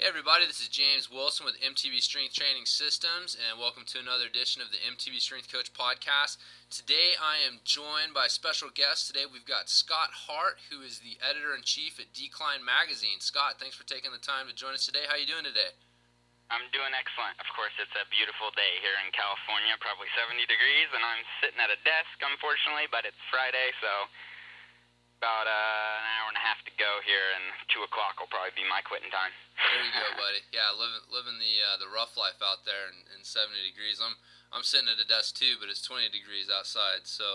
Hey everybody, this is James Wilson with MTB Strength Training Systems, and welcome to another edition of the MTB Strength Coach Podcast. Today I am joined by special guests. Today we've got Scott Hart, who is the editor-in-chief at Decline Magazine. Scott, thanks for taking the time to join us today. How are you doing today? I'm doing excellent. Of course, it's a beautiful day here in California, probably 70 degrees, and I'm sitting at a desk, unfortunately, but it's Friday, so about an hour and a half to go here, and 2 o'clock will probably be my quitting time. There you go, buddy. Yeah, living the rough life out there in 70 degrees. I'm sitting at a desk too, but it's 20 degrees outside. So,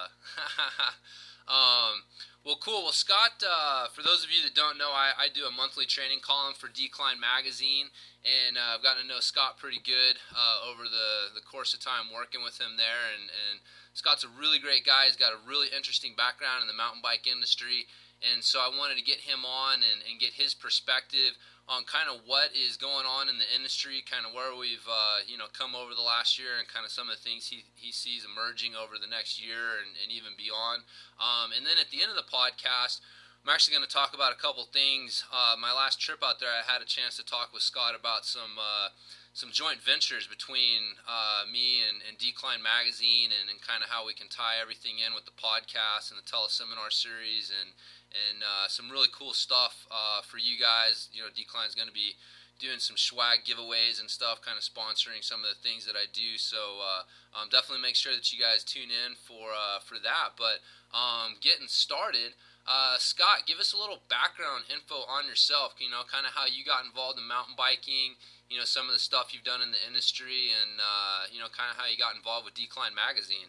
well, cool. Well, Scott, for those of you that don't know, I do a monthly training column for Decline Magazine, and I've gotten to know Scott pretty good over the course of time working with him there. And Scott's a really great guy. He's got a really interesting background in the mountain bike industry, and so I wanted to get him on and get his perspective on kind of what is going on in the industry, kind of where we've come over the last year, and kind of some of the things he sees emerging over the next year and even beyond. And then at the end of the podcast, I'm actually going to talk about a couple things. My last trip out there, I had a chance to talk with Scott about some joint ventures between me and Decline Magazine, and kind of how we can tie everything in with the podcast and the teleseminar series, and some really cool stuff for you guys. You know, Decline's going to be doing some swag giveaways and stuff, kind of sponsoring some of the things that I do. So definitely make sure that you guys tune in for that. But getting started, Scott, give us a little background info on yourself. You know, kind of how you got involved in mountain biking. You know, some of the stuff you've done in the industry, and kind of how you got involved with Decline Magazine.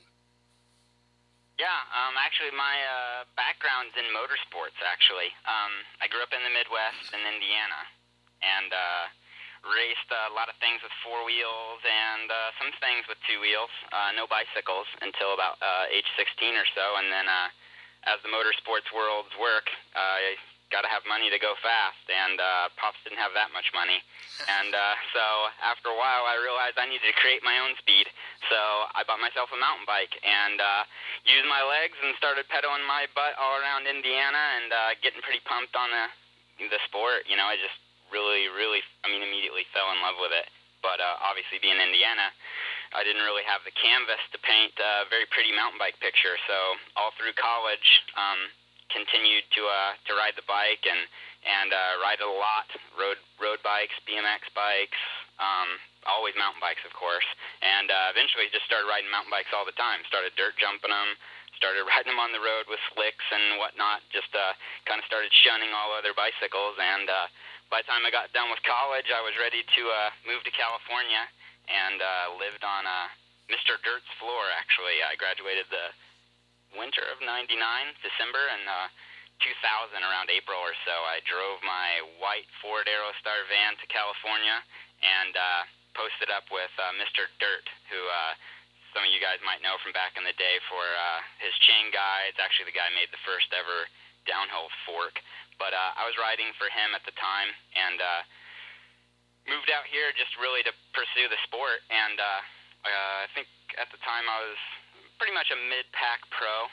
Yeah, actually my background's in motorsports, actually. I grew up in the Midwest in Indiana, and raced a lot of things with 4 wheels and some things with 2 wheels, no bicycles until about age 16 or so, and then as the motorsports worlds work, I got to have money to go fast, and Pops didn't have that much money, and so after a while I realized I needed to create my own speed, so I bought myself a mountain bike and used my legs and started pedaling my butt all around Indiana, and getting pretty pumped on the sport. You know, I just really, immediately fell in love with it, but obviously being Indiana, I didn't really have the canvas to paint a very pretty mountain bike picture, so all through college, continued to ride the bike and ride a lot, road bikes, BMX bikes, always mountain bikes, of course, and eventually just started riding mountain bikes all the time. Started dirt jumping them, started riding them on the road with slicks and whatnot, just kind of started shunning all other bicycles, and by the time I got done with college, I was ready to move to California, and lived on Mr. Dirt's floor, actually. I graduated the winter of '99, December, and 2000, around April or so, I drove my white Ford Aerostar van to California and posted up with Mr. Dirt, who some of you guys might know from back in the day for his chain guides. Actually, the guy made the first ever downhill fork. But I was riding for him at the time, and moved out here just really to pursue the sport. And I think at the time I was pretty much a mid-pack pro.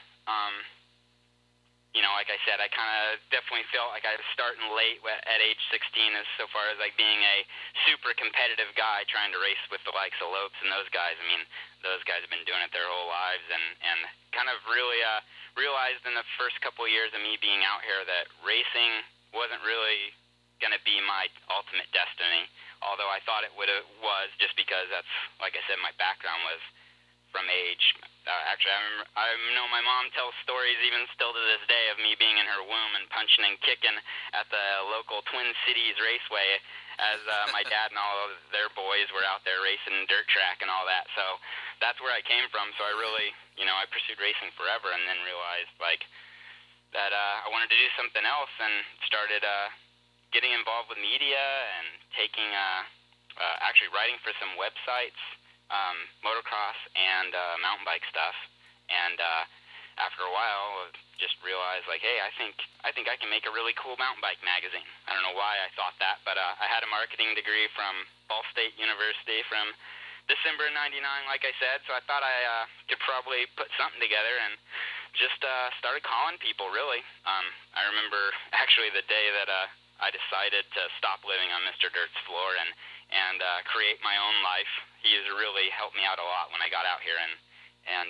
Like I said, I kind of definitely felt like I was starting late at age 16 as so far as like being a super competitive guy trying to race with the likes of Lopes and those guys. I mean, those guys have been doing it their whole lives, and kind of really realized in the first couple of years of me being out here that racing wasn't really going to be my ultimate destiny, although I thought it was, just because that's, like I said, my background was from age. Actually, I know my mom tells stories even still to this day of me being in her womb and punching and kicking at the local Twin Cities Raceway as my dad and all of their boys were out there racing dirt track and all that. So that's where I came from. So I really, I pursued racing forever, and then realized that I wanted to do something else, and started getting involved with media and taking actually writing for some websites, motocross and mountain bike stuff, and after a while just realized, like, hey, I think I can make a really cool mountain bike magazine. I don't know why I thought that, but I had a marketing degree from Ball State University from December of '99, like I said, so I thought I could probably put something together, and just started calling people, really. I remember actually the day that I decided to stop living on Mr. Dirt's floor and create my own life. He has really helped me out a lot when I got out here, and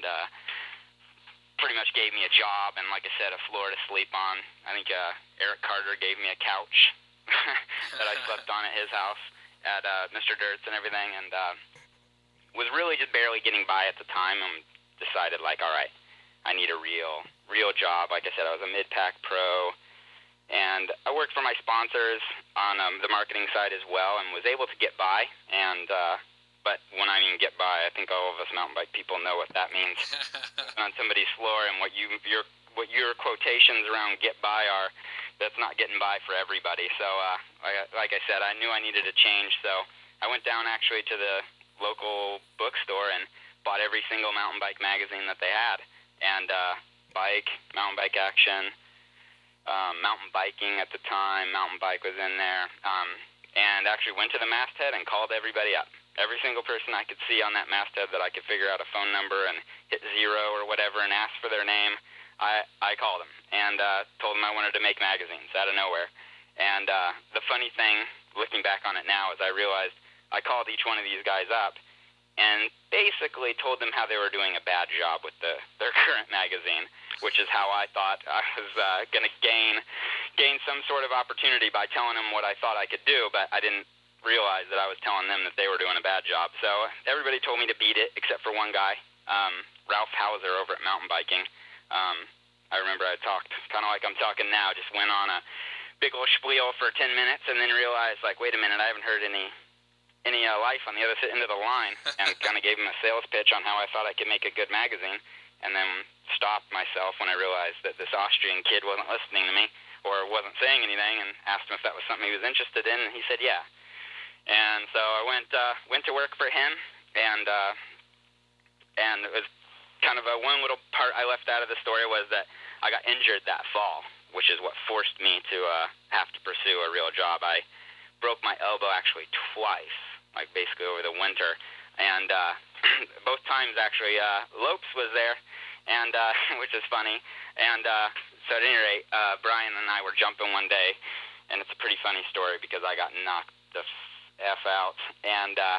pretty much gave me a job and, like I said, a floor to sleep on. I think Eric Carter gave me a couch that I slept on at his house at Mr. Dirt's and everything, and was really just barely getting by at the time, and decided, like, all right, I need a real job. Like I said, I was a mid-pack pro, and I worked for my sponsors on the marketing side as well, and was able to get by. And but when I mean get by, I think all of us mountain bike people know what that means. On somebody's floor, and what your quotations around get by are, that's not getting by for everybody. So like I said, I knew I needed a change, so I went down actually to the local bookstore and bought every single mountain bike magazine that they had, and Bike, Mountain Bike Action, Mountain Biking at the time, Mountain Bike was in there, and actually went to the masthead and called everybody up. Every single person I could see on that masthead that I could figure out a phone number and hit 0 or whatever and ask for their name, I called them and told them I wanted to make magazines out of nowhere. And the funny thing, looking back on it now, is I realized I called each one of these guys up and basically told them how they were doing a bad job with their current magazine, which is how I thought I was going to gain some sort of opportunity by telling them what I thought I could do, but I didn't realize that I was telling them that they were doing a bad job. So everybody told me to beat it, except for one guy, Ralph Hauser over at Mountain Biking. I remember I talked kind of like I'm talking now, just went on a big old spiel for 10 minutes and then realized, like, wait a minute, I haven't heard any life on the other end of the line, and kind of gave him a sales pitch on how I thought I could make a good magazine, and then stopped myself when I realized that this Austrian kid wasn't listening to me or wasn't saying anything, and asked him if that was something he was interested in, and he said yeah. And so I went to work for him, and it was kind of one little part I left out of the story was that I got injured that fall, which is what forced me to have to pursue a real job. I broke my elbow actually twice, like basically over the winter, and both times actually Lopes was there, and which is funny. And so at any rate, Brian and I were jumping one day, and it's a pretty funny story because I got knocked the F out, and a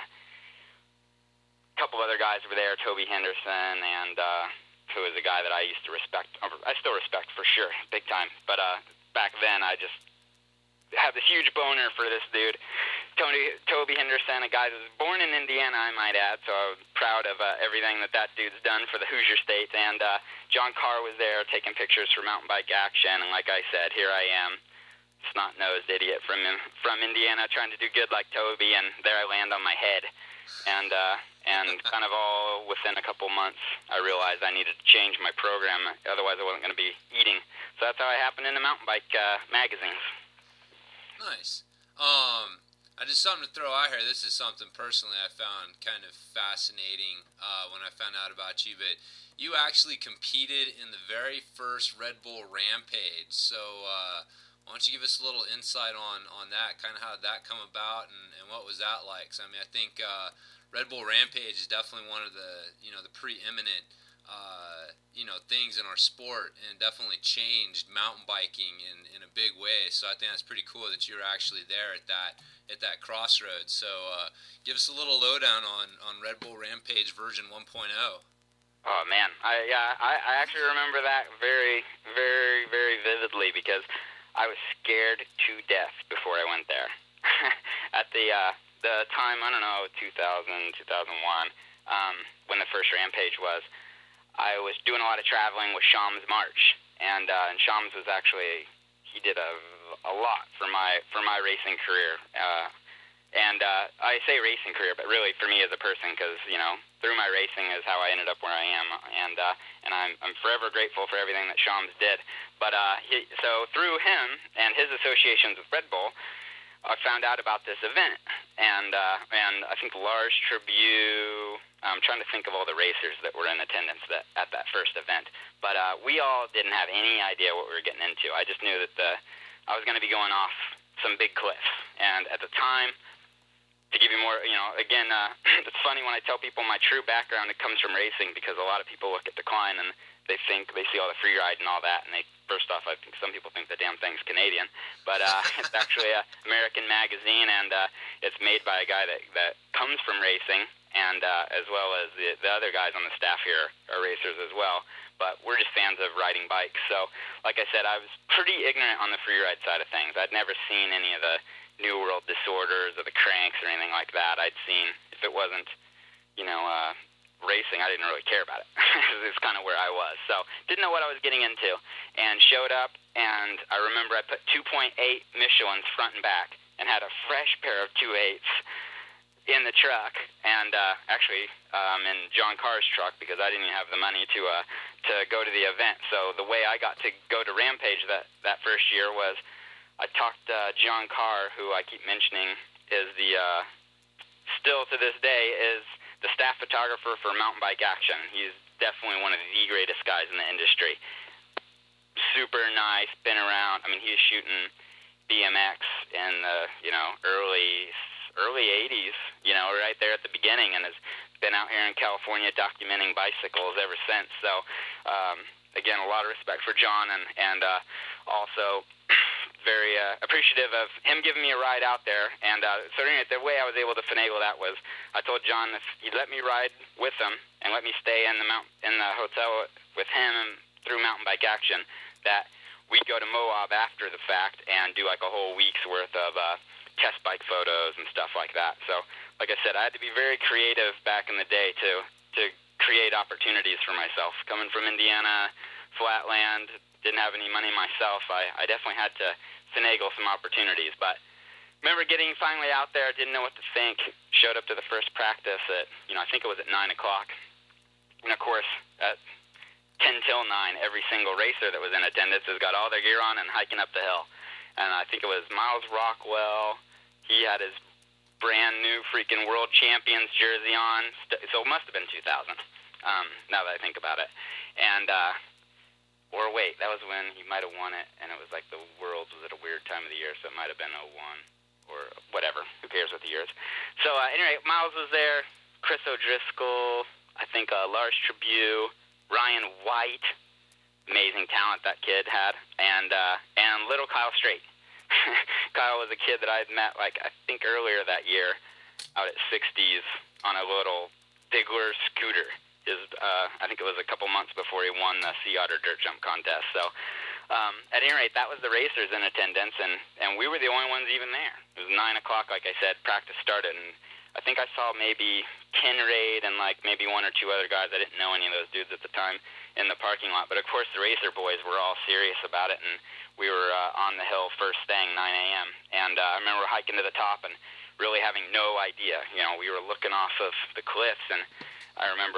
couple other guys were there, Toby Henderson, and who was a guy that I used to respect. I still respect for sure, big time, but back then I just had this huge boner for this dude, Toby Henderson, a guy that was born in Indiana, I might add, so I was proud of everything that dude's done for the Hoosier State. And John Carr was there taking pictures for Mountain Bike Action, and like I said, here I am, snot-nosed idiot from Indiana trying to do good like Toby, and there I land on my head. And kind of all within a couple months, I realized I needed to change my program, otherwise I wasn't going to be eating. So that's how I happened into mountain bike magazines. Nice. I just something to throw out here. This is something personally I found kind of fascinating when I found out about you. But you actually competed in the very first Red Bull Rampage. So why don't you give us a little insight on that, kind of how did that come about, and what was that like? So, I mean, I think Red Bull Rampage is definitely one of the preeminent things in our sport, and definitely changed mountain biking in a big way. So I think that's pretty cool that you were actually there at that crossroads. So give us a little lowdown on Red Bull Rampage version 1.0. Oh man, I actually remember that very, very, very vividly because I was scared to death before I went there. At the time, I don't know, 2000, 2001, when the first Rampage was, I was doing a lot of traveling with Shams March, and Shams was actually, he did a lot for my racing career, and I say racing career, but really for me as a person, because through my racing is how I ended up where I am, and I'm forever grateful for everything that Shams did. But so through him and his associations with Red Bull, I found out about this event, and I think Lars Tribune. I'm trying to think of all the racers that were in attendance at that first event, but we all didn't have any idea what we were getting into. I just knew that I was going to be going off some big cliffs, and at the time, to give you more, again, it's funny when I tell people my true background, it comes from racing, because a lot of people look at Decline and they see all the free ride and all that, and they first off, I think some people think the damn thing's Canadian, but it's actually a American magazine, and it's made by a guy that comes from racing, and as well as the other guys on the staff here are racers as well. But we're just fans of riding bikes. So, like I said, I was pretty ignorant on the free ride side of things. I'd never seen any of the New World disorders or the cranks or anything like that. I'd seen, if it wasn't, racing, I didn't really care about it. It's kind of where I was. So, didn't know what I was getting into. And showed up, and I remember I put 2.8 Michelins front and back and had a fresh pair of 2.8s in the truck, and actually in John Carr's truck, because I didn't even have the money to go to the event. So the way I got to go to Rampage that first year was I talked John Carr, who I keep mentioning is the still to this day is the staff photographer for Mountain Bike Action. He's definitely one of the greatest guys in the industry. Super nice, been around. I mean, he was shooting BMX in the early 80s, right there at the beginning, and has been out here in California documenting bicycles ever since. So, again, a lot of respect for John, and also very appreciative of him giving me a ride out there. And so anyway, the way I was able to finagle that was I told John if he'd let me ride with him and let me stay in the hotel with him and through Mountain Bike Action, that we'd go to Moab after the fact and do like a whole week's worth of test bike photos and stuff like that. So, like I said, I had to be very creative back in the day to create opportunities for myself. Coming from Indiana, flatland, didn't have any money myself, I definitely had to finagle some opportunities. But remember getting finally out there, didn't know what to think, showed up to the first practice at, I think it was at 9 o'clock. And, of course, at 10 till 9, every single racer that was in attendance has got all their gear on and hiking up the hill. And I think it was Miles Rockwell. He had his brand new freaking world champions jersey on. So it must have been 2000, now that I think about it. And, or wait, that was when he might have won it, and it was like the Worlds was at a weird time of the year, so it might have been 01 or whatever. Who cares with the years? So anyway, Miles was there, Chris O'Driscoll, I think Lars Tribune, Ryan White. Amazing talent that kid had, and little Kyle Strait. Kyle was a kid that I had met, I think earlier that year, out at 60s on a little Diggler scooter. I think it was a couple months before he won the Sea Otter dirt jump contest. So, at any rate, that was the racers in attendance, and we were the only ones even there. It was 9 o'clock, like I said, practice started, and I think I saw maybe Ken Raid and maybe one or two other guys. I didn't know any of those dudes at the time in the parking lot. But, of course, the racer boys were all serious about it, and we were on the hill first thing, 9 a.m. And I remember hiking to the top and really having no idea. We were looking off of the cliffs, and I remember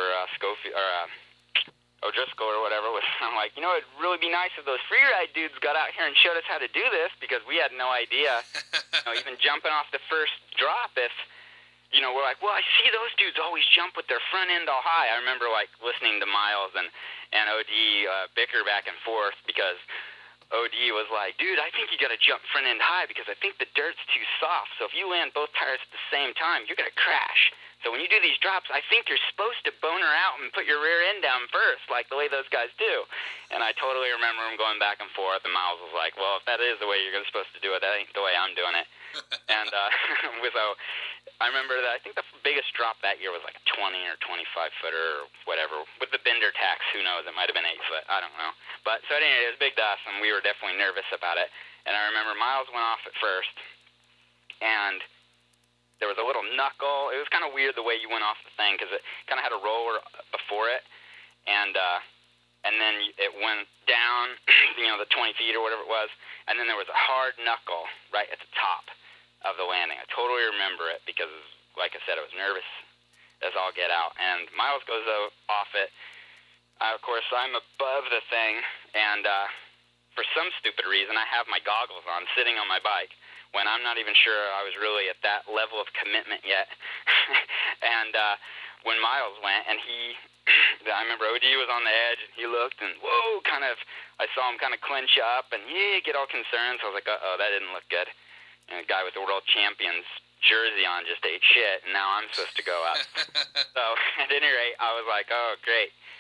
O'Driscoll or whatever was, I'm like, it'd really be nice if those free ride dudes got out here and showed us how to do this, because we had no idea, even jumping off the first drop, if, we're like, well, I see those dudes always jump with their front end all high. I remember, listening to Miles and OD bicker back and forth, because OD was like, dude, I think you got to jump front end high because I think the dirt's too soft. So if you land both tires at the same time, you're going to crash. So when you do these drops, I think you're supposed to boner out and put your rear end down first, like the way those guys do. And I totally remember him going back and forth, and Miles was like, well, if that is the way you're supposed to do it, that ain't the way I'm doing it. And so I remember that I think the biggest drop that year was like a 20 or 25 footer or whatever. With the bender tax, who knows? It might have been 8 foot. I don't know. But so anyway, it was big to us, and we were definitely nervous about it. And I remember Miles went off at first, and there was a little knuckle. It was kind of weird the way you went off the thing, because it kind of had a roller before it, and then it went down, the 20 feet or whatever it was, and then there was a hard knuckle right at the top of the landing. I totally remember it because, like I said, I was nervous as all get out. And Miles goes off it. Of course, I'm above the thing, and for some stupid reason, I have my goggles on, sitting on my bike, when I'm not even sure I was really at that level of commitment yet. And when Miles went, and I remember OD was on the edge, and he looked, and whoa, I saw him kind of clench up, and get all concerned. So I was like, uh-oh, that didn't look good. And a guy with the world champions jersey on just ate shit, and now I'm supposed to go up. So at any rate, I was like, oh, great.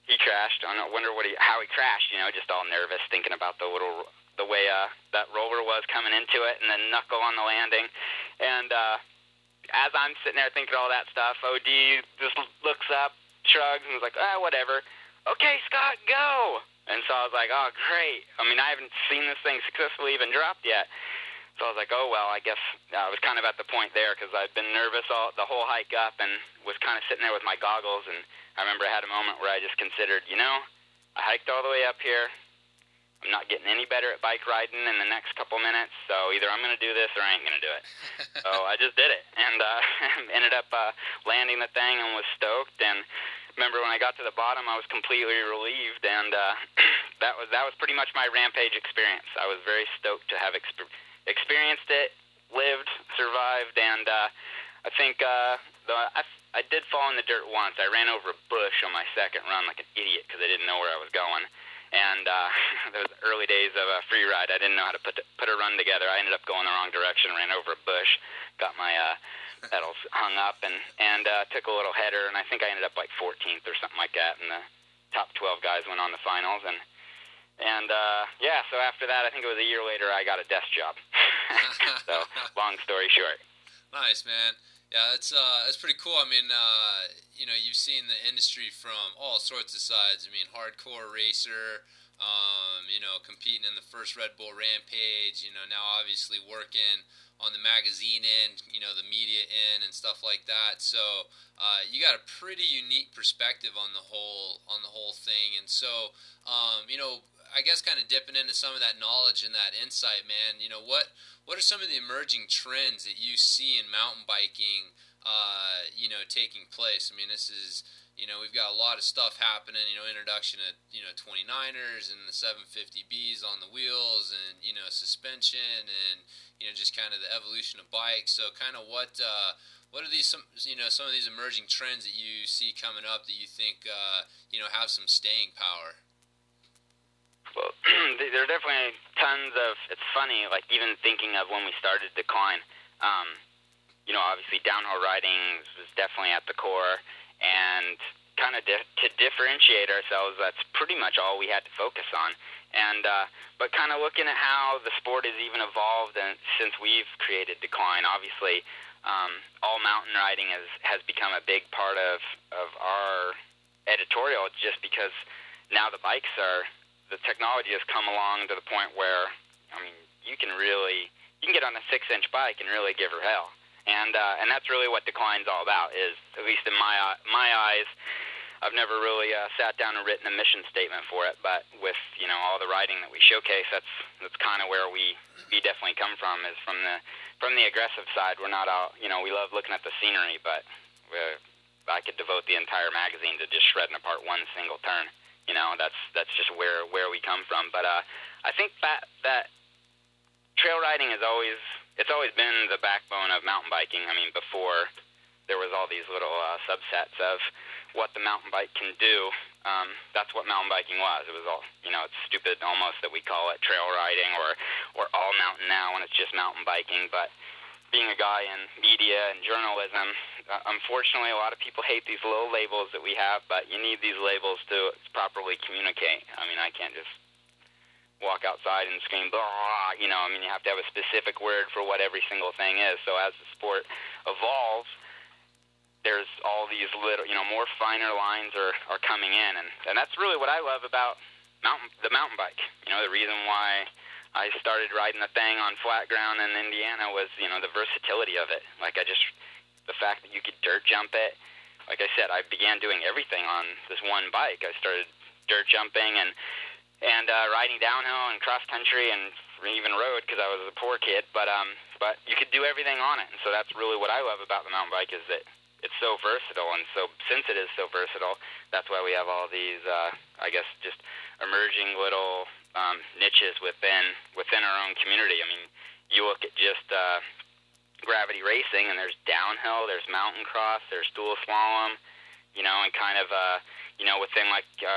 he crashed. I wonder how he crashed. Just all nervous, thinking about the way that roller was coming into it, and then knuckle on the landing. And as I'm sitting there thinking all that stuff, OD just looks up, shrugs, and was like, whatever. Okay, Scott, go. And so I was like, oh, great. I mean, I haven't seen this thing successfully even dropped yet. So I was like, oh, well, I guess I was kind of at the point there because I'd been nervous the whole hike up and was kind of sitting there with my goggles. And I remember I had a moment where I just considered, I hiked all the way up here. I'm not getting any better at bike riding in the next couple minutes, so either I'm going to do this or I ain't going to do it. So I just did it and ended up landing the thing and was stoked. And remember when I got to the bottom, I was completely relieved, and that was pretty much my Rampage experience. I was very stoked to have experienced it, lived, survived, and I think I did fall in the dirt once. I ran over a bush on my second run like an idiot because I didn't know where I was going. And those early days of a free ride, I didn't know how to put a run together. I ended up going the wrong direction, ran over a bush, got my pedals hung up, and took a little header, and I think I ended up like 14th or something like that, and the top 12 guys went on the finals. And so after that, I think it was a year later, I got a desk job. So, long story short. Nice, man. Yeah, it's pretty cool. I mean, you've seen the industry from all sorts of sides. I mean, hardcore racer, competing in the first Red Bull Rampage, now obviously working on the magazine end, the media end and stuff like that. So, you got a pretty unique perspective on the whole thing. And so, I guess kind of dipping into some of that knowledge and that insight, man, what are some of the emerging trends that you see in mountain biking, taking place? I mean, this is, we've got a lot of stuff happening, introduction of, 29ers and the 750Bs on the wheels and, suspension and, just kind of the evolution of bikes. So kind of what are these, some of these emerging trends that you see coming up that you think, have some staying power? Well, there are definitely tons of, it's funny, like even thinking of when we started Decline, obviously downhill riding was definitely at the core, and kind of to differentiate ourselves, that's pretty much all we had to focus on. And but kind of looking at how the sport has even evolved and since we've created Decline, obviously all mountain riding has become a big part of our editorial, just because now the technology has come along to the point where, I mean, you can get on a 6-inch bike and really give her hell. And that's really what Decline's all about, is, at least in my eyes, I've never really sat down and written a mission statement for it, but with, all the riding that we showcase, that's kind of where we definitely come from, is from the aggressive side. We're not out, we love looking at the scenery, but I could devote the entire magazine to just shredding apart one single turn. That's just where we come from. But I think that trail riding it's always been the backbone of mountain biking. I mean, before there was all these little subsets of what the mountain bike can do. That's what mountain biking was. It was all, it's stupid almost that we call it trail riding or all mountain now when it's just mountain biking. But being a guy in media and journalism, unfortunately, a lot of people hate these little labels that we have, but you need these labels to properly communicate. I mean, I can't just walk outside and scream, blah, you have to have a specific word for what every single thing is. So as the sport evolves, there's all these little, more finer lines are coming in, and that's really what I love about the mountain bike. The reason why I started riding the thing on flat ground in Indiana was, the versatility of it. The fact that you could dirt jump it. Like I said, I began doing everything on this one bike. I started dirt jumping and riding downhill and cross country and even road because I was a poor kid. But you could do everything on it, and so that's really what I love about the mountain bike, is that it's so versatile. And so since it is so versatile, that's why we have all these, I guess, just emerging little niches within our own community. I mean, you look at just gravity racing, and there's downhill, there's mountain cross, there's dual slalom, and kind of within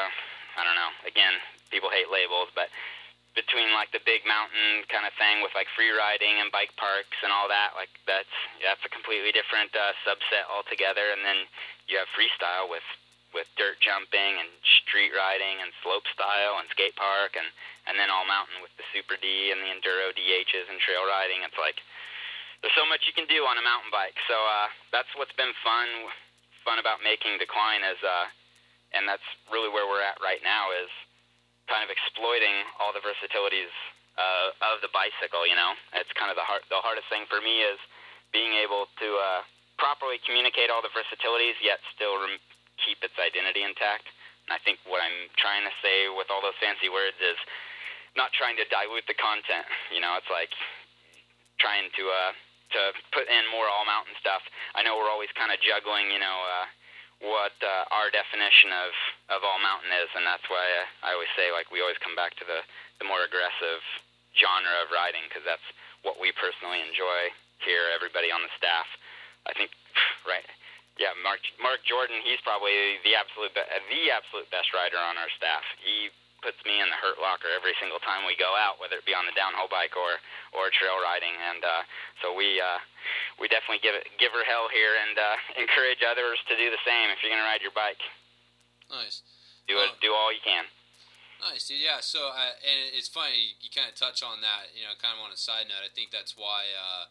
I don't know. Again, people hate labels, but between the big mountain kind of thing with free riding and bike parks and all that, that's a completely different subset altogether. And then you have freestyle with dirt jumping and street riding and slope style and skate park, and then all mountain with the Super D and the Enduro DHs and trail riding. It's like there's so much you can do on a mountain bike. So that's what's been fun about making Decline is, and that's really where we're at right now, is kind of exploiting all the versatilities of the bicycle. You know, it's kind of the hardest thing for me is being able to properly communicate all the versatilities, yet still keep its identity intact. And I think what I'm trying to say with all those fancy words is not trying to dilute the content. You know, it's like trying to put in more all-mountain stuff. I know we're always kind of juggling, you know, what our definition of all-mountain is, and that's why I always say, like, we always come back to the more aggressive genre of riding, because that's what we personally enjoy here, everybody on the staff. I think, right, yeah, Mark Jordan, he's probably the absolute best rider on our staff. He puts me in the hurt locker every single time we go out, whether it be on the downhill bike or trail riding, and so we definitely give her hell here, and encourage others to do the same. If you're going to ride your bike, nice, do all you can. Nice, dude. Yeah. So, and it's funny you kind of touch on that. You know, kind of on a side note, I think that's why.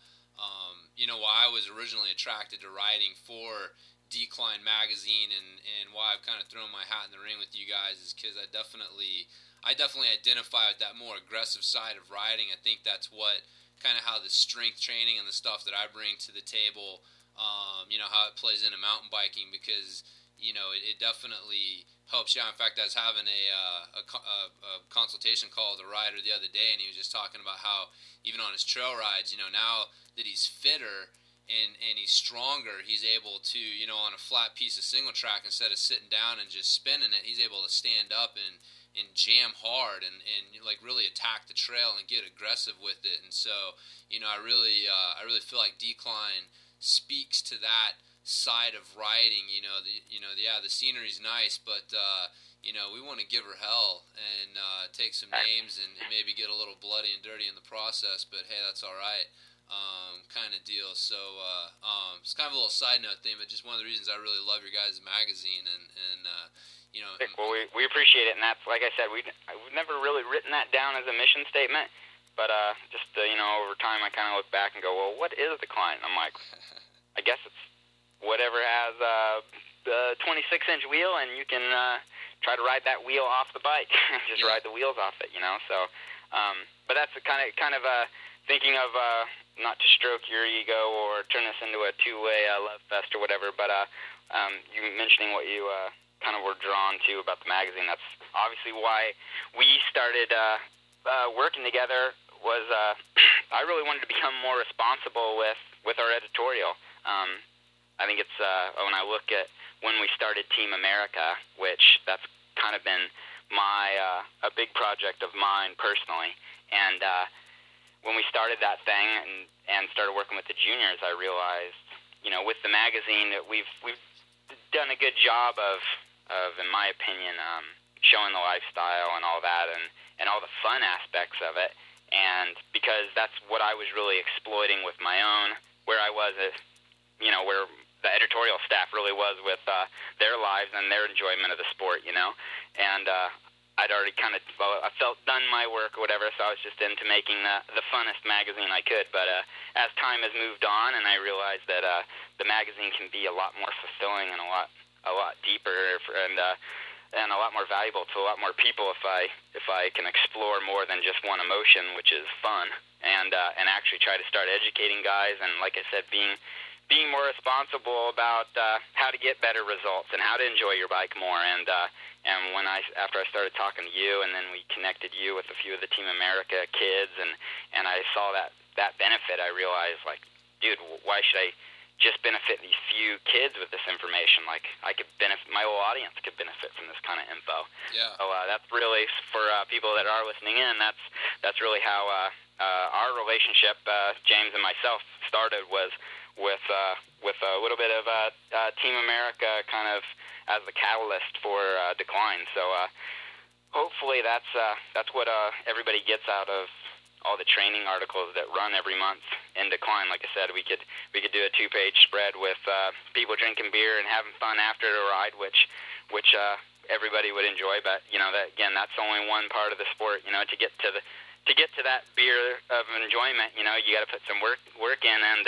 You know, why I was originally attracted to writing for Decline Magazine, and why I've kind of thrown my hat in the ring with you guys is because I definitely identify with that more aggressive side of riding. I think that's what kind of how the strength training and the stuff that I bring to the table, you know, how it plays into mountain biking, because, you know, it definitely helps you out. In fact, I was having a consultation call with a rider the other day, and he was just talking about how even on his trail rides, you know, now that he's fitter and he's stronger, he's able to, you know, on a flat piece of single track, instead of sitting down and just spinning it, he's able to stand up and jam hard and like really attack the trail and get aggressive with it. And so, you know, I really feel like Decline speaks to that side of riding. The scenery's nice, but you know, we want to give her hell and take some names and maybe get a little bloody and dirty in the process, but hey, that's all right, kind of deal. So it's kind of a little side note thing, but just one of the reasons I really love your guys' magazine, and you know. Well, we appreciate it, and that's, like I said, we've never really written that down as a mission statement, but just you know, over time I kind of look back and go, well, what is Decline? I'm like, I guess it's whatever has the 26-inch wheel, and you can try to ride that wheel off the bike, just ride the wheels off it, you know. So, but that's kind of thinking of not to stroke your ego or turn this into a two-way love fest or whatever. But you mentioning what you kind of were drawn to about the magazine, that's obviously why we started working together. Was I really wanted to become more responsible with our editorial. I think it's when I look at when we started Team America, which that's kind of been my a big project of mine personally. And when we started that thing and started working with the juniors, I realized, you know, with the magazine that we've done a good job of in my opinion, showing the lifestyle and all that, and all the fun aspects of it. And because that's what I was really exploiting with my own, where I was at, you know, where the editorial staff really was with their lives and their enjoyment of the sport, you know. And I'd already kind of, I felt done my work or whatever, so I was just into making the funnest magazine I could. But as time has moved on, and I realized that the magazine can be a lot more fulfilling and a lot deeper and a lot more valuable to a lot more people if I can explore more than just one emotion, which is fun, and actually try to start educating guys, and like I said, being more responsible about how to get better results and how to enjoy your bike more. And when after I started talking to you, and then we connected you with a few of the Team America kids, and I saw that benefit, I realized, like, dude, why should I just benefit these few kids with this information? Like, I could benefit, my whole audience could benefit from this kind of info. Yeah. So that's really, for people that are listening in, that's really how our relationship, James and myself, started, was with a little bit of Team America kind of as the catalyst for Decline. So hopefully that's what everybody gets out of all the training articles that run every month in Decline. Like I said, we could do a 2-page spread with people drinking beer and having fun after the ride, which everybody would enjoy. But that again, that's only one part of the sport. To get to that beer of enjoyment, you got to put some work in and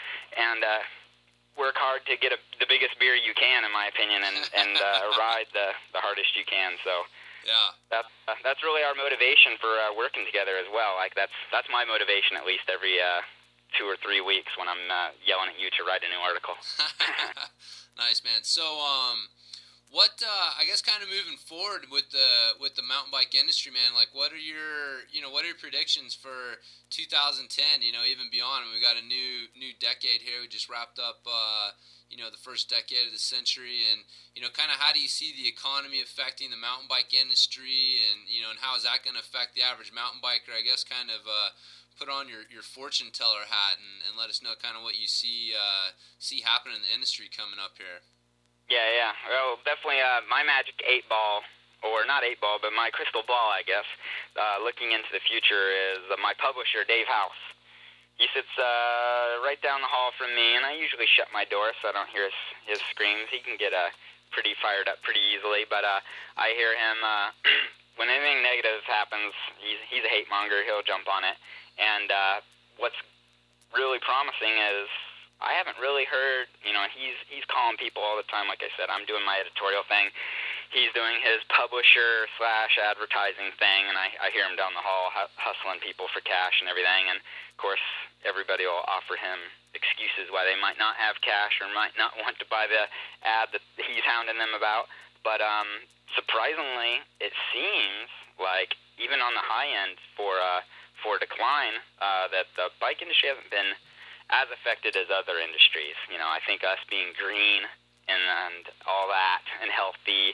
work hard to get the biggest beer you can, in my opinion, and ride the hardest you can. So yeah, that's really our motivation for working together as well. Like that's my motivation at least every 2 or 3 weeks when I'm yelling at you to write a new article. Nice, man. So what I guess kind of moving forward with the mountain bike industry, man, like what are your predictions for 2010, even beyond? I mean, we got a new decade here. We just wrapped up the first decade of the century, and kind of how do you see the economy affecting the mountain bike industry, and and how is that going to affect the average mountain biker? I guess kind of put on your fortune teller hat and let us know kind of what you see happening in the industry coming up here. Yeah. Well, definitely my magic 8-ball, or not 8-ball, but my crystal ball, I guess, looking into the future is my publisher, Dave House. He sits right down the hall from me, and I usually shut my door so I don't hear his screams. He can get pretty fired up pretty easily, but I hear him when anything negative happens. He's a hate monger. He'll jump on it. And what's really promising is I haven't really heard, he's calling people all the time. Like I said, I'm doing my editorial thing. He's doing his publisher/advertising thing, and I hear him down the hall hustling people for cash and everything. And, of course, everybody will offer him excuses why they might not have cash or might not want to buy the ad that he's hounding them about. But surprisingly, it seems like even on the high end for decline, that the bike industry hasn't been as affected as other industries. I think us being green and all that and healthy,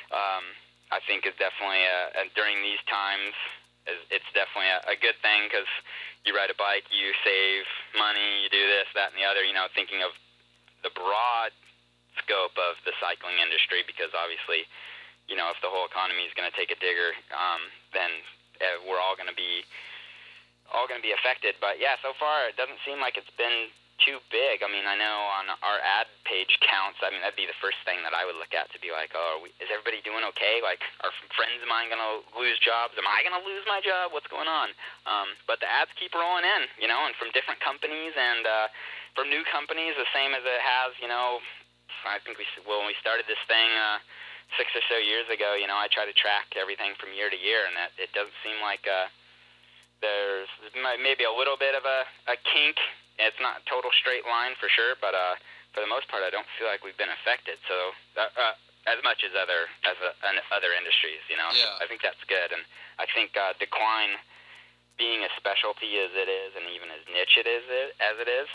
I think is definitely during these times, it's definitely a good thing, because you ride a bike, you save money, you do this, that, and the other. Thinking of the broad scope of the cycling industry, because obviously, if the whole economy is going to take a digger, then we're all going to be affected. But yeah, so far it doesn't seem like it's been too big. I mean, I know on our ad page counts, I mean, that'd be the first thing that I would look at to be like, is everybody doing okay? Like, are friends of mine going to lose jobs? Am I going to lose my job? What's going on? But the ads keep rolling in, and from different companies and from new companies, the same as it has, I think when we started this thing 6 or so years ago, I try to track everything from year to year, and it doesn't seem like there's maybe a little bit of a kink. It's not a total straight line for sure, but for the most part, I don't feel like we've been affected. So as much as other industries, Yeah. I think that's good, and I think decline, being as specialty as it is, and even as niche as it is,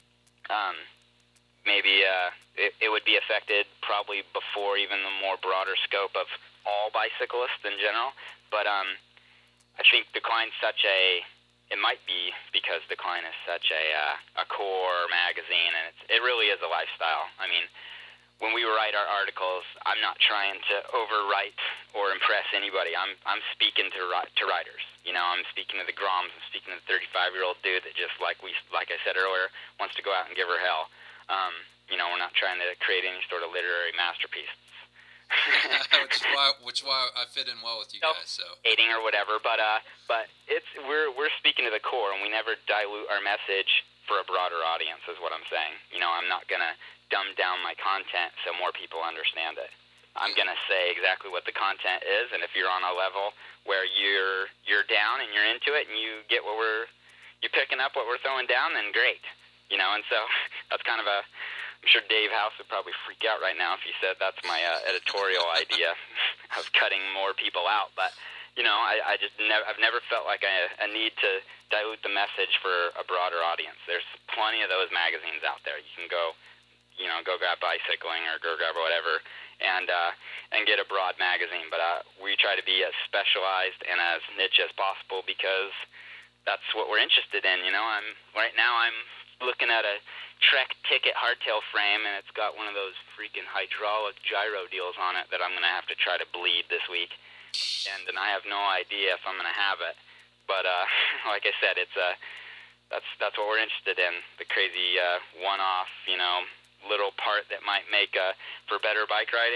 maybe it would be affected probably before even the more broader scope of all bicyclists in general. But I think decline's it might be because decline is such a core magazine, and it really is a lifestyle. I mean, when we write our articles, I'm not trying to overwrite or impress anybody. I'm speaking to writers. I'm speaking to the Groms. I'm speaking to the 35-year-old dude that just, like I said earlier, wants to go out and give her hell. We're not trying to create any sort of literary masterpiece. which is why I fit in well with you guys. So hating or whatever, but we're speaking to the core, and we never dilute our message for a broader audience, is what I'm saying. I'm not gonna dumb down my content so more people understand it. I'm gonna say exactly what the content is, and if you're on a level where you're down and you're into it, and you get you're picking up what we're throwing down, then great. And so that's kind of I'm sure Dave House would probably freak out right now if he said that's my editorial idea of cutting more people out. But, I've never felt like a need to dilute the message for a broader audience. There's plenty of those magazines out there. You can go grab Bicycling or go grab whatever and get a broad magazine. But we try to be as specialized and as niche as possible, because that's what we're interested in. Right now I'm looking at a Trek ticket hardtail frame, and it's got one of those freaking hydraulic gyro deals on it that I'm going to have to try to bleed this week, and I have no idea if I'm going to have it. But like I said, it's that's what we're interested in, the crazy one-off, little part that might make for better bike riding.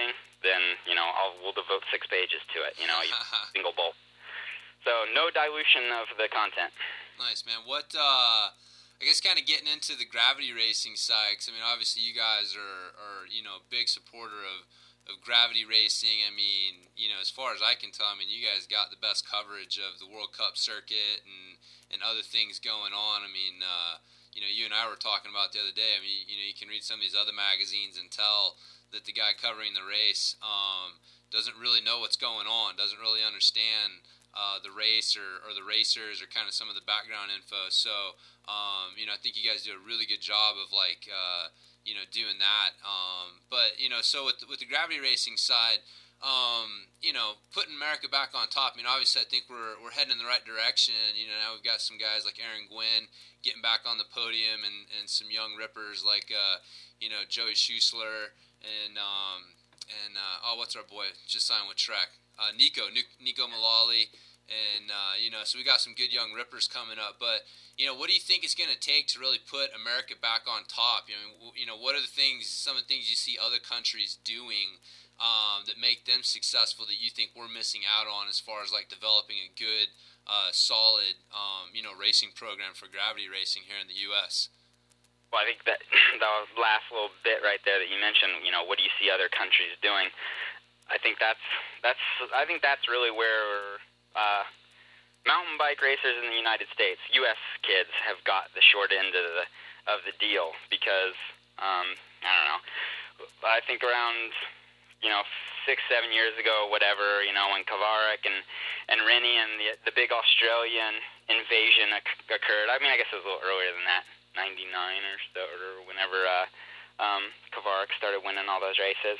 then we'll devote 6 pages to it. A single bolt. So no dilution of the content. Nice, man. What I guess kind of getting into the gravity racing side, 'cause I mean, obviously you guys are a big supporter of gravity racing. I mean, as far as I can tell, I mean, you guys got the best coverage of the World Cup circuit and other things going on. I mean, you and I were talking about the other day. I mean, you can read some of these other magazines and tell that the guy covering the race doesn't really know what's going on, doesn't really understand the race or the racers or kind of some of the background info. So, I think you guys do a really good job of doing that. But so with the gravity racing side, putting America back on top. I mean, obviously, I think we're heading in the right direction. Now we've got some guys like Aaron Gwin getting back on the podium, and some young rippers like Joey Schuessler and what's our boy just signed with Trek, Nico Mullally. And, so we got some good young rippers coming up. But, what do you think it's going to take to really put America back on top? What are some of the things you see other countries doing that make them successful that you think we're missing out on as far as, developing a good, solid, racing program for gravity racing here in the U.S.? Well, I think that the last little bit right there that you mentioned, what do you see other countries doing? I think that's really where mountain bike racers in the United States, U.S. kids, have got the short end of the deal because I don't know. I think around 6-7 years ago, whatever, when Kovarik and Rennie and the big Australian invasion occurred. I mean, I guess it was a little earlier than that, 99 or so, or whenever Kovarik started winning all those races.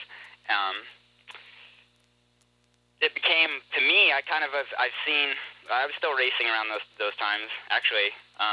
It became, to me, I was still racing around those times, actually.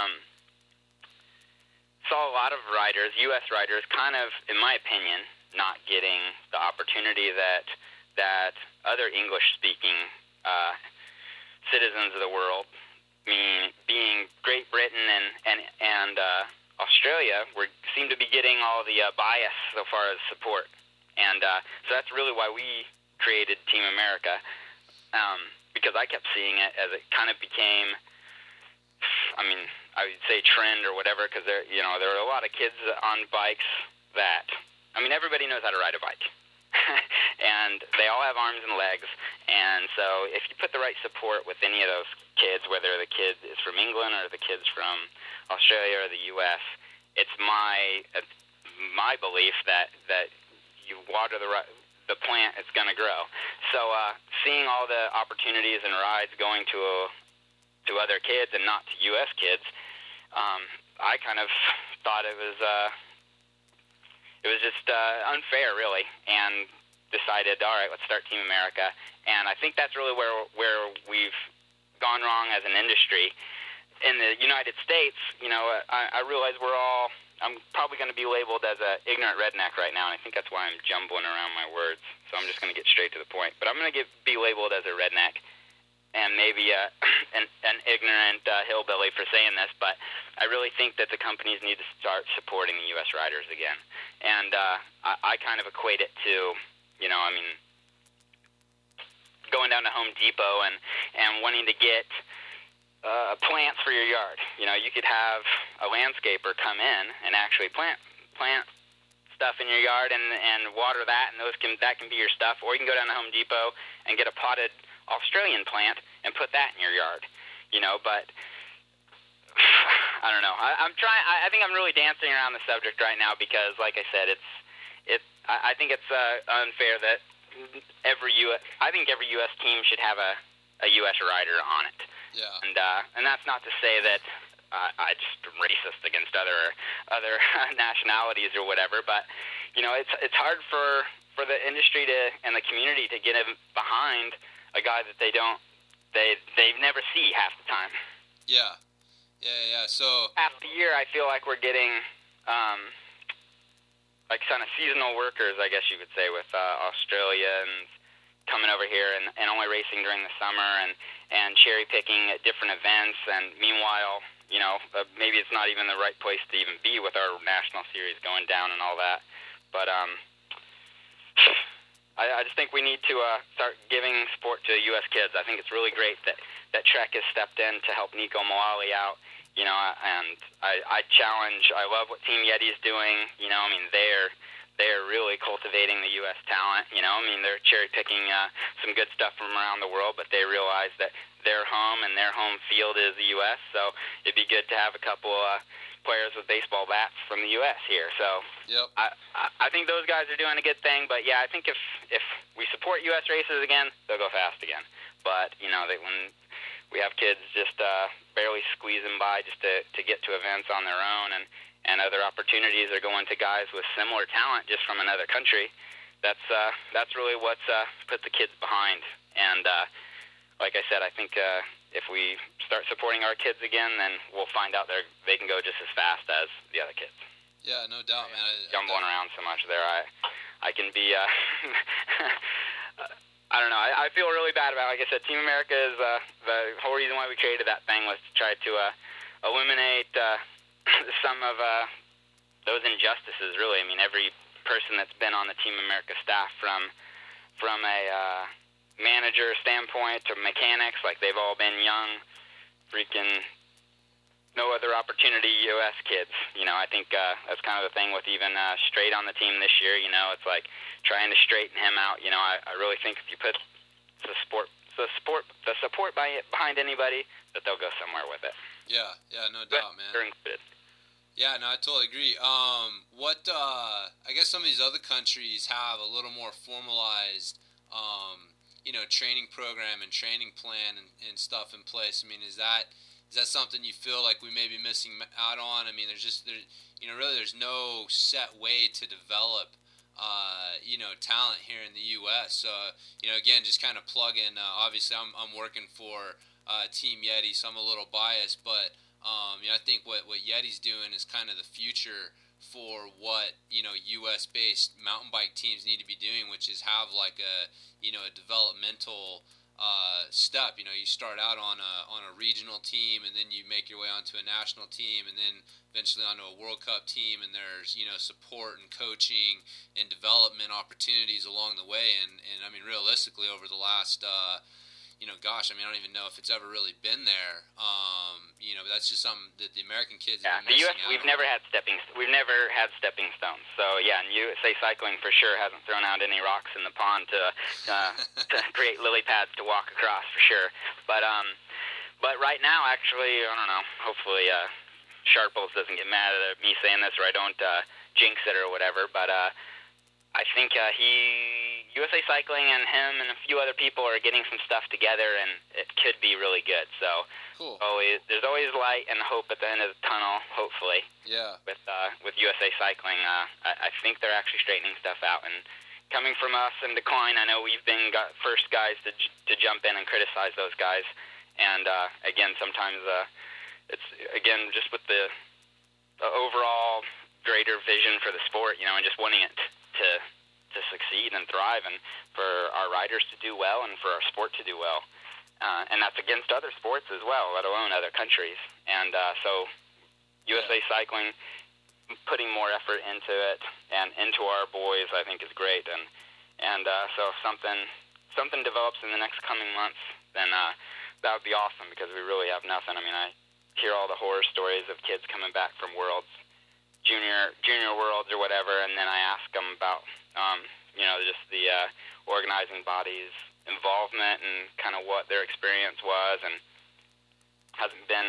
Saw a lot of riders, U.S. riders, kind of, in my opinion, not getting the opportunity that other English-speaking citizens of the world, being Great Britain and Australia, seem to be getting all the bias so far as support. And so that's really why we created Team America, because I kept seeing it as it kind of became, I would say trend or whatever, because there are a lot of kids on bikes that, everybody knows how to ride a bike, and they all have arms and legs, and so if you put the right support with any of those kids, whether the kid is from England or the kid's from Australia or the U.S., it's my belief that you water the plant, it's going to grow. So seeing all the opportunities and rides going to other kids and not to U.S. kids, I kind of thought it was just unfair, really, and decided, all right, let's start Team America. And I think that's really where we've gone wrong as an industry. In the United States, I realize I'm probably going to be labeled as an ignorant redneck right now, and I think that's why I'm jumbling around my words. So I'm just going to get straight to the point. But I'm going to be labeled as a redneck and maybe an ignorant hillbilly for saying this, but I really think that the companies need to start supporting the U.S. riders again. And I kind of equate it to, going down to Home Depot and wanting to get plants for your yard. You could have a landscaper come in and actually plant stuff in your yard and water that, and that can be your stuff. Or you can go down to Home Depot and get a potted Australian plant and put that in your yard. But I don't know. I'm trying. I think I'm really dancing around the subject right now because, like I said, I think it's unfair that I think every U.S. team should have a U.S. rider on it. Yeah. And that's not to say that I just racist against other nationalities or whatever, but it's hard for the industry and the community to get behind a guy that they never see half the time. Yeah. So half the year, I feel like we're getting like kind of seasonal workers, I guess you could say, with Australians coming over here and only racing during the summer and cherry picking at different events. And meanwhile, maybe it's not even the right place to even be with our national series going down and all that. But I just think we need to start giving support to U.S. kids. I think it's really great that Trek has stepped in to help Nico Malali out. You know, and I challenge. I love what Team Yeti's doing. You know, I mean, they're really cultivating the U.S. talent. You know, I mean, they're cherry picking some good stuff from around the world, but they realize that their home and their home field is the U.S. So it'd be good to have a couple players with baseball bats from the U.S. here. So yep. I think those guys are doing a good thing. But yeah, I think if we support U.S. races again, they'll go fast again. But you know, when we have kids just barely squeezing by just to get to events on their own, and other opportunities are going to guys with similar talent just from another country. That's really what's put the kids behind. And like I said, I think if we start supporting our kids again, then we'll find out they can go just as fast as the other kids. Yeah, no doubt, man. Jumbling around so much there, I can be. I don't know. I feel really bad about it. Like I said, Team America is the whole reason why we created that thing was to try to eliminate some of those injustices, really. I mean, every person that's been on the Team America staff from a manager standpoint to mechanics, like they've all been young, freaking no other opportunity U.S. kids. You know, I think that's kind of the thing with even Straight on the team this year. You know, it's like trying to straighten him out. You know, I really think if you put the support behind anybody, that they'll go somewhere with it. Yeah, no doubt, man. They're included. Yeah, no, I totally agree. I guess some of these other countries have a little more formalized, training program and training plan and stuff in place. I mean, is that something you feel like we may be missing out on? I mean, there's no set way to develop, talent here in the U.S. So, again, just kind of plug in. Obviously, I'm working for Team Yeti, so I'm a little biased, but I think what Yeti's doing is kind of the future for what U.S.-based mountain bike teams need to be doing, which is have like a developmental step. You start out on a regional team, and then you make your way onto a national team, and then eventually onto a World Cup team, and there's support and coaching and development opportunities along the way. And I mean, realistically, over the last I don't even know if it's ever really been there. But that's just something that the American kids have been missing out on. We've never had stepping stones. So yeah, and USA Cycling for sure hasn't thrown out any rocks in the pond to create lily pads to walk across for sure. But right now, actually, I don't know. Hopefully, Sharples doesn't get mad at me saying this, or I don't jinx it or whatever. But I think USA Cycling and him and a few other people are getting some stuff together, and it could be really good. So cool. There's always light and hope at the end of the tunnel, hopefully. Yeah. With USA Cycling, I think they're actually straightening stuff out. And coming from us in decline, I know we've been first guys to jump in and criticize those guys. And again, sometimes it's just with the overall greater vision for the sport, and just wanting it to succeed and thrive, and for our riders to do well, and for our sport to do well. And that's against other sports as well, let alone other countries. And so USA Cycling putting more effort into it and into our boys, I think, is great. And so if something develops in the next coming months, then that would be awesome, because we really have nothing. I mean, I hear all the horror stories of kids coming back from Worlds, junior Worlds or whatever, and then I ask them about just the organizing body's involvement and kind of what their experience was, and hasn't been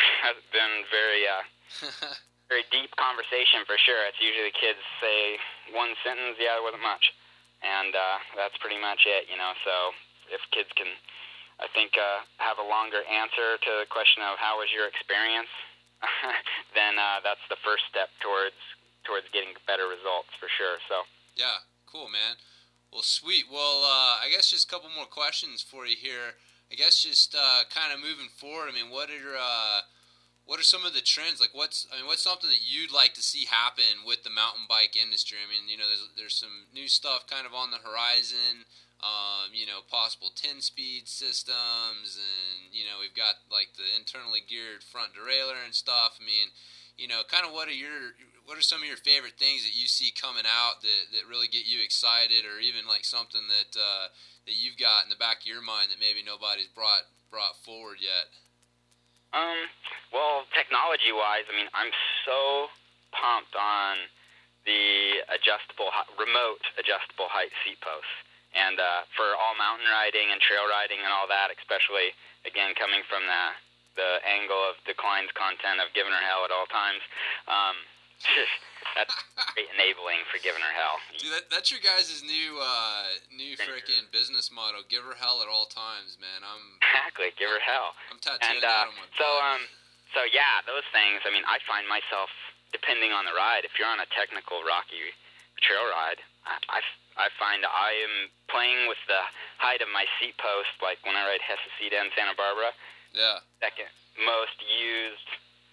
very very deep conversation for sure. It's usually kids say one sentence, yeah, there wasn't much, and that's pretty much it. So if kids can, I think, have a longer answer to the question of how was your experience, then that's the first step towards getting better results for sure. So yeah, cool, man. Well, sweet. Well, I guess just a couple more questions for you here. I guess just kind of moving forward. I mean, what are some of the trends? Like, what's something that you'd like to see happen with the mountain bike industry? I mean, there's some new stuff kind of on the horizon. Possible 10-speed systems, and we've got like the internally geared front derailleur and stuff. I mean, kind of what are what are some of your favorite things that you see coming out that really get you excited, or even like something that that you've got in the back of your mind that maybe nobody's brought forward yet? Well, technology-wise, I mean, I'm so pumped on the remote adjustable height seat posts. And for all mountain riding and trail riding and all that, especially, again, coming from the angle of Decline's content of giving her hell at all times, that's great enabling for giving her hell. Dude, that's your guys' new freaking business motto, give her hell at all times, man. Exactly, give her hell. I'm tattooing that on my butt. So yeah, those things, I mean, I find myself, depending on the ride, if you're on a technical rocky trail ride, I find I am playing with the height of my seat post, like when I ride Hesesita in Santa Barbara. Yeah. Second most used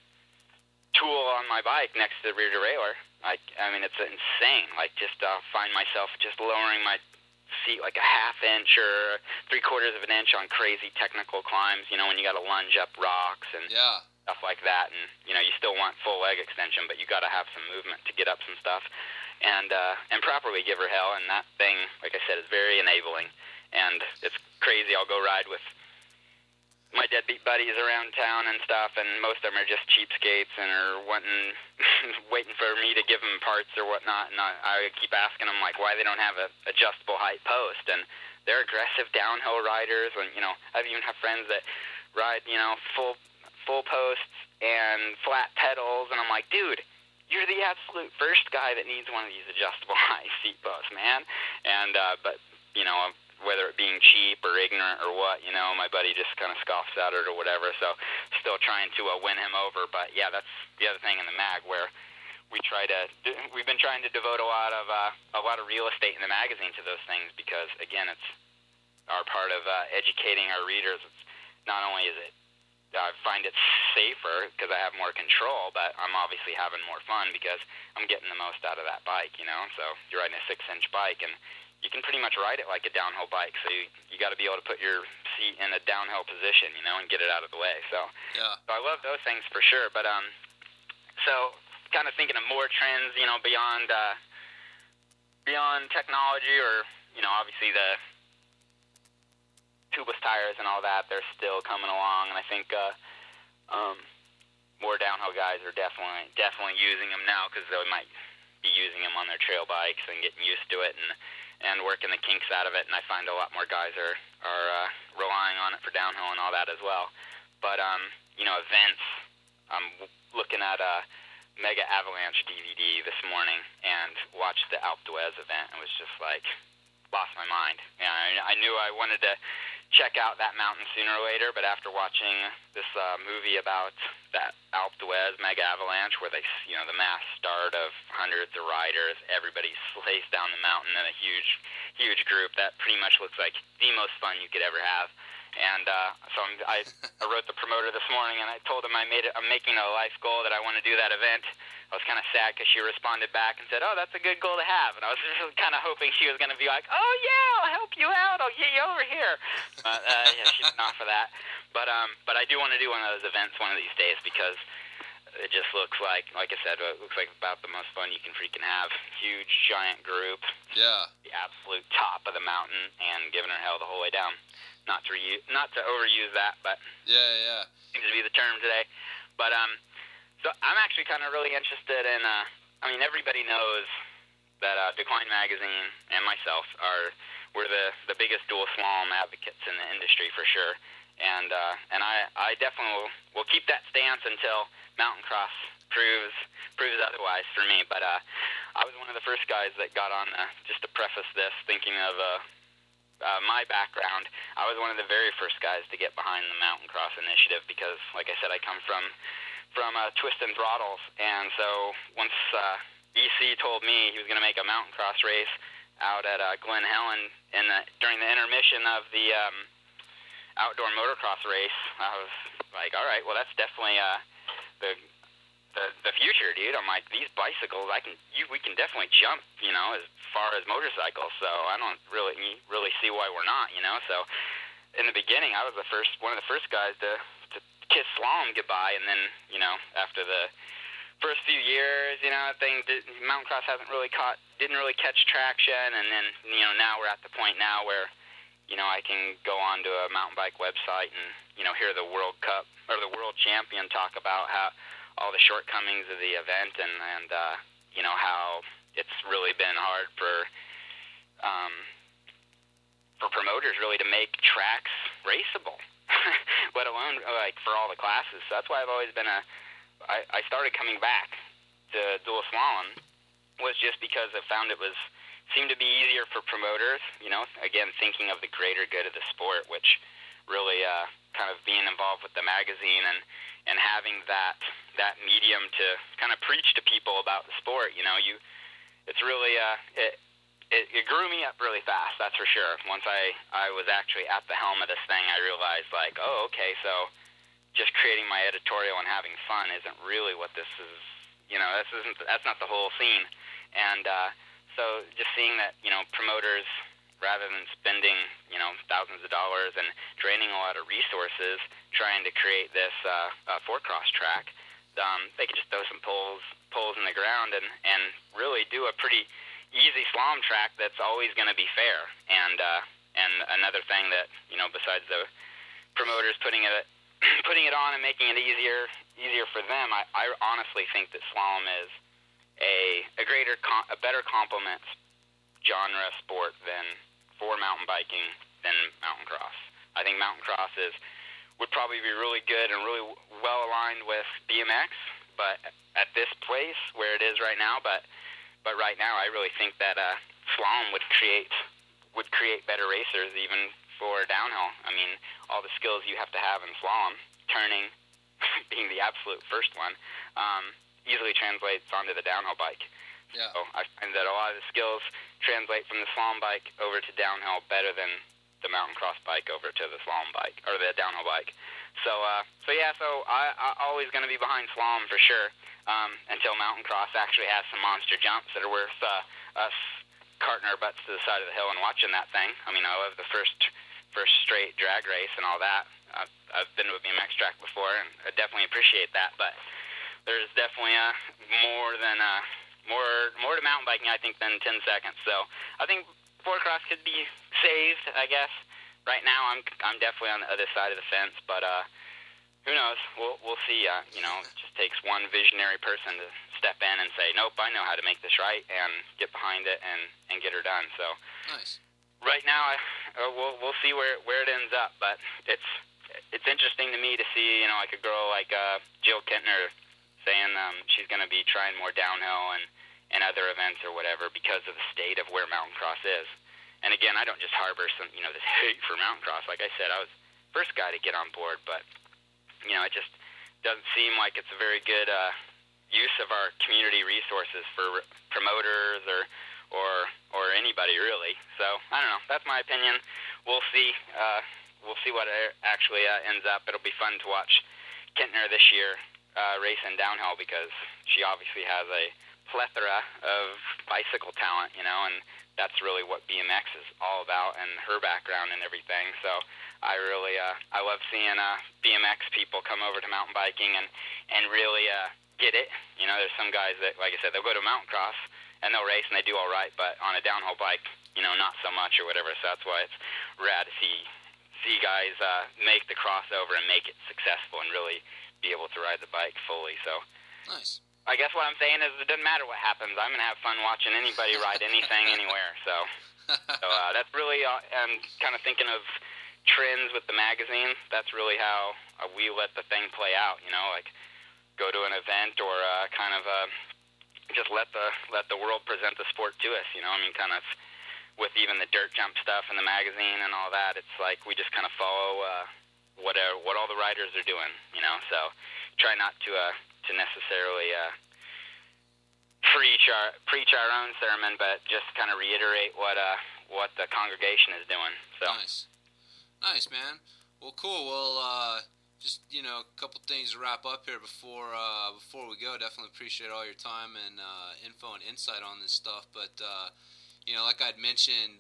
tool on my bike next to the rear derailleur. I mean, it's insane. Like, just find myself just lowering my seat like a half inch or 3/4 of an inch on crazy technical climbs, you know, when you got to lunge up rocks and stuff like that. And, you know, you still want full leg extension, but you got to have some movement to get up some stuff. And properly give her hell, and that thing, like I said, is very enabling. And it's crazy. I'll go ride with my deadbeat buddies around town and stuff, and most of them are just cheapskates and are waiting for me to give them parts or whatnot. And I keep asking them, like, why they don't have a adjustable height post. And they're aggressive downhill riders. And, you know, I even have friends that ride, you know, full posts and flat pedals. And I'm like, dude, you're the absolute first guy that needs one of these adjustable high seat posts, man. And but, you know, whether it being cheap or ignorant or what, you know, my buddy just kind of scoffs at it or whatever. So still trying to win him over. But yeah, that's the other thing in the mag, where we've been trying to devote a lot of real estate in the magazine to those things, because again, it's our part of educating our readers. It's not only is it, I find it safer because I have more control, but I'm obviously having more fun because I'm getting the most out of that bike, you know. So you're riding a 6-inch bike, and you can pretty much ride it like a downhill bike. So you got to be able to put your seat in a downhill position, you know, and get it out of the way. So, So I love those things for sure. But so kind of thinking of more trends, you know, beyond technology, or, you know, obviously the tubeless tires and all that, they're still coming along, and I think more downhill guys are definitely using them now, because they might be using them on their trail bikes and getting used to it and working the kinks out of it. And I find a lot more guys are relying on it for downhill and all that as well. But you know, events, I'm looking at a Mega Avalanche DVD this morning and watched the Alpe d'Huez event, and was just like, lost my mind. Yeah, I knew I wanted to check out that mountain sooner or later, but after watching this movie about that Alpe d'Huez Mega Avalanche, where they, you know, the mass start of hundreds of riders, everybody slays down the mountain in a huge group, that pretty much looks like the most fun you could ever have. And so I wrote the promoter this morning, and I told him I'm making a life goal that I want to do that event. I was kind of sad because she responded back and said, "Oh, that's a good goal to have." And I was just kind of hoping she was going to be like, "Oh yeah, I'll help you out. I'll get you over here." But yeah, she's not for that. But I do want to do one of those events one of these days, because it just looks like I said, it looks like about the most fun you can freaking have. Huge, giant group. Yeah. The absolute top of the mountain, and giving her hell the whole way down. Not to overuse that, but yeah, seems to be the term today. But so I'm actually kind of really interested in. I mean, everybody knows that Decline Magazine and myself we're the biggest dual slalom advocates in the industry for sure, and I definitely will keep that stance until mountain cross proves otherwise for me. But I was one of the first guys that got on. Just to preface this, thinking of my background, I was one of the very first guys to get behind the Mountain Cross Initiative, because, like I said, I come from Twist and Throttles, and so once EC told me he was going to make a mountain cross race out at Glen Helen during the intermission of the outdoor motocross race, I was like, all right, well, that's definitely the future, dude. I'm like, these bicycles, we can definitely jump, you know, as far as motorcycles. So I don't really see why we're not, you know. So in the beginning, I was one of the first guys to kiss slalom goodbye, and then, you know, after the first few years, mountain cross didn't really catch traction, and then, now we're at the point now where, I can go onto a mountain bike website and, hear the World Cup or the world champion talk about how all the shortcomings of the event and how it's really been hard for promoters really to make tracks raceable, let alone like for all the classes. So that's why I've always been I started coming back to dual slalom, was just because I found seemed to be easier for promoters, again, thinking of the greater good of the sport, which really kind of being involved with the magazine and having that medium to kind of preach to people about the sport. It's really it grew me up really fast, that's for sure. Once I was actually at the helm of this thing, I realized, like, oh, okay, so just creating my editorial and having fun isn't really what this is. That's not the whole scene. And so just seeing that, promoters, rather than spending, thousands of dollars and draining a lot of resources trying to create this four-cross track, they could just throw some poles in the ground and really do a pretty easy slalom track that's always going to be fair. And another thing that, besides the promoters putting it on and making it easier for them, I honestly think that slalom is a better complement genre sport for mountain biking than mountain cross. I think mountain cross would probably be really good and really well aligned with BMX, but at this place where it is right now, but right now I really think that slalom would create better racers even for downhill. I mean, all the skills you have to have in slalom, turning being the absolute first one, easily translates onto the downhill bike. Yeah. So I find that a lot of the skills translate from the slalom bike over to downhill better than the mountain cross bike over to the slalom bike or the downhill bike. So I'm always going to be behind slalom for sure, until mountain cross actually has some monster jumps that are worth us carting our butts to the side of the hill and watching that thing. I mean, I love the first straight drag race and all that. I've been to a BMX track before, and I definitely appreciate that. But there's definitely more to mountain biking, I think, than 10 seconds. So I think four cross could be saved, I guess. Right now, I'm definitely on the other side of the fence, but who knows? We'll see. It just takes one visionary person to step in and say, nope, I know how to make this right, and get behind it and get her done. So nice. Right now, we'll see where it ends up, but it's interesting to me to see, like a girl like Jill Kentner saying she's going to be trying more downhill and other events or whatever because of the state of where mountain cross is. And again, I don't just harbor some, this hate for mountain cross. Like I said, I was the first guy to get on board, but, it just doesn't seem like it's a very good use of our community resources for promoters or anybody really. So I don't know. That's my opinion. We'll see. We'll see what actually ends up. It'll be fun to watch Kentner this year racing downhill because she obviously has a plethora of bicycle talent, and that's really what BMX is all about and her background and everything. So I really I love seeing BMX people come over to mountain biking and really get it. There's some guys that, like I said, they'll go to mountain cross and they'll race and they do all right, but on a downhill bike, not so much or whatever. So that's why it's rad to see guys make the crossover and make it successful and really be able to ride the bike fully. So nice. I guess what I'm saying is it doesn't matter what happens. I'm going to have fun watching anybody ride anything anywhere. So that's really, I'm kind of thinking of trends with the magazine. That's really how we let the thing play out, like go to an event or kind of just let the world present the sport to us, kind of with even the dirt jump stuff in the magazine and all that. It's like we just kind of follow what all the riders are doing, so try not to necessarily preach our own sermon, but just kind of reiterate what the congregation is doing. So nice, man. Well, cool. Well, just a couple things to wrap up here before we go. Definitely appreciate all your time and info and insight on this stuff. But like I'd mentioned,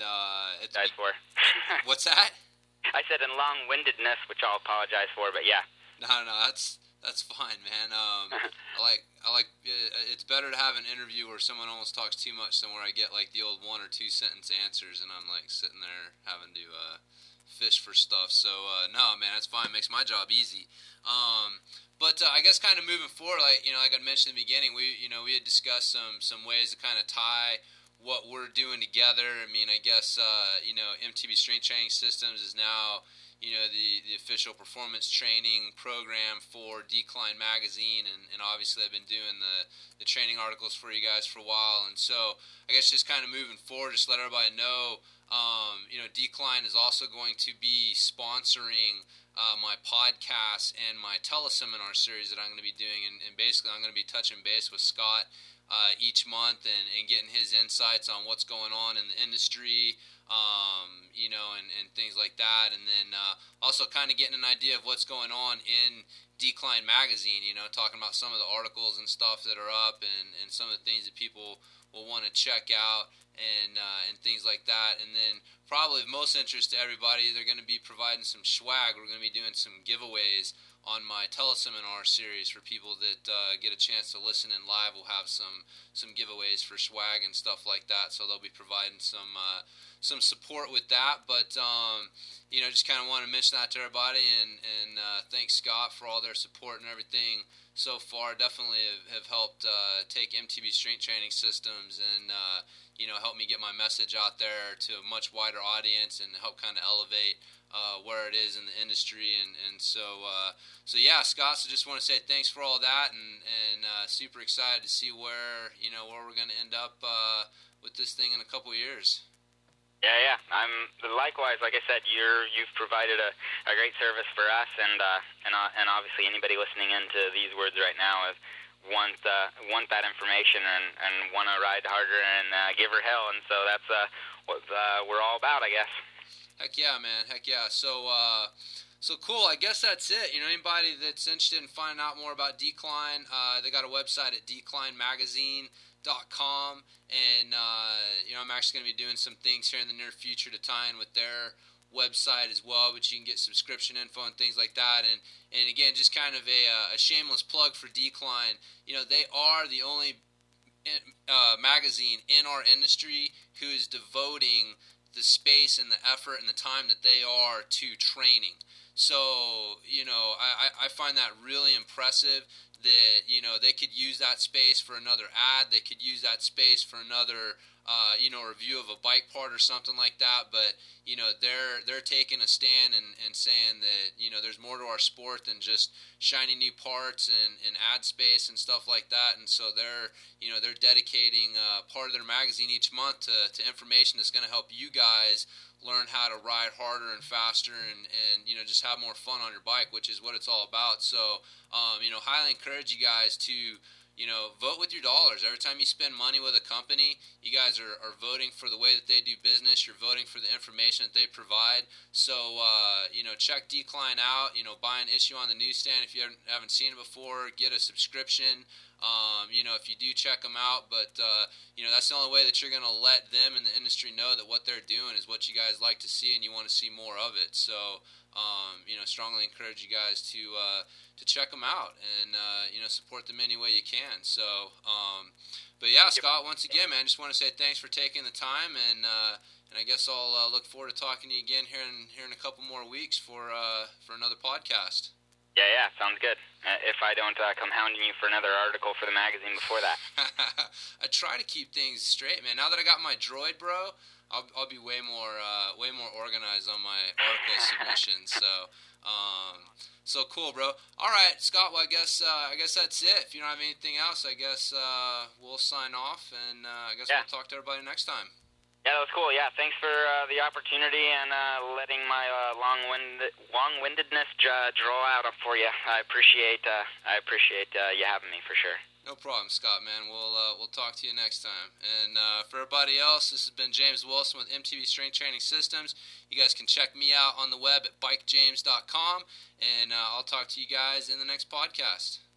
what's that? I said in long-windedness, which I'll apologize for. But yeah. No, that's That's fine, man. I like. It's better to have an interview where someone almost talks too much than where I get like the old 1 or 2 sentence answers, and I'm like sitting there having to fish for stuff. So no, man, that's fine. It makes my job easy. But I guess kind of moving forward, like like I mentioned in the beginning, we had discussed some ways to kind of tie what we're doing together. I mean, I guess MTB Strength Training Systems is now the official performance training program for Decline Magazine, and obviously I've been doing the training articles for you guys for a while, and so I guess just kind of moving forward, just let everybody know, Decline is also going to be sponsoring my podcast and my teleseminar series that I'm going to be doing, and basically I'm going to be touching base with Scott each month and getting his insights on what's going on in the industry, and things like that, and then also kind of getting an idea of what's going on in Decline Magazine, talking about some of the articles and stuff that are up, and some of the things that people will want to check out, and things like that. And then probably of most interest to everybody, they're going to be providing some swag. We're going to be doing some giveaways on my teleseminar series for people that get a chance to listen in live. We'll have some giveaways for swag and stuff like that, so they'll be providing some support with that. But just kind of want to mention that to everybody, and thank Scott for all their support and everything so far. Definitely have helped take MTB Strength Training Systems and help me get my message out there to a much wider audience and help kind of elevate where it is in the industry, and so yeah, Scott. So just want to say thanks for all that, and super excited to see where we're going to end up with this thing in a couple of years. Yeah. I'm likewise. Like I said, you've provided a great service for us, and obviously anybody listening into these words right now want that information and want to ride harder and give her hell, and so that's what we're all about, I guess. Heck yeah, man. Heck yeah. So cool. I guess that's it. Anybody that's interested in finding out more about Decline, they got a website at declinemagazine.com, and I'm actually going to be doing some things here in the near future to tie in with their website as well, but you can get subscription info and things like that. And again, just kind of a shameless plug for Decline. They are the only magazine in our industry who is devoting the space and the effort and the time that they are to training. So, I find that really impressive that, they could use that space for another ad. They could use that space for another, review of a bike part or something like that. But, they're taking a stand and saying that, there's more to our sport than just shiny new parts and ad space and stuff like that. And so they're dedicating part of their magazine each month to information that's going to help you guys learn how to ride harder and faster and just have more fun on your bike, which is what it's all about. So, highly encourage you guys to, vote with your dollars. Every time you spend money with a company, you guys are voting for the way that they do business. You're voting for the information that they provide. So, check Decline out. Buy an issue on the newsstand if you haven't seen it before. Get a subscription. If you do, check them out. But, that's the only way that you're going to let them in the industry know that what they're doing is what you guys like to see and you want to see more of it. So, strongly encourage you guys to check them out and, support them any way you can. So, but yeah, Scott, once again, man, just want to say thanks for taking the time, and I guess I'll look forward to talking to you again here in a couple more weeks for another podcast. Yeah, sounds good. If I don't come hounding you for another article for the magazine before that. I try to keep things straight, man. Now that I got my Droid, bro, I'll be way more organized on my article submissions. So cool, bro. All right, Scott. Well, I guess that's it. If you don't have anything else, I guess we'll sign off, and I guess we'll talk to everybody next time. Yeah, that was cool. Yeah, thanks for the opportunity and letting my long-windedness draw out for you. I appreciate you having me for sure. No problem, Scott, man. We'll talk to you next time. And for everybody else, this has been James Wilson with MTB Strength Training Systems. You guys can check me out on the web at bikejames.com, and I'll talk to you guys in the next podcast.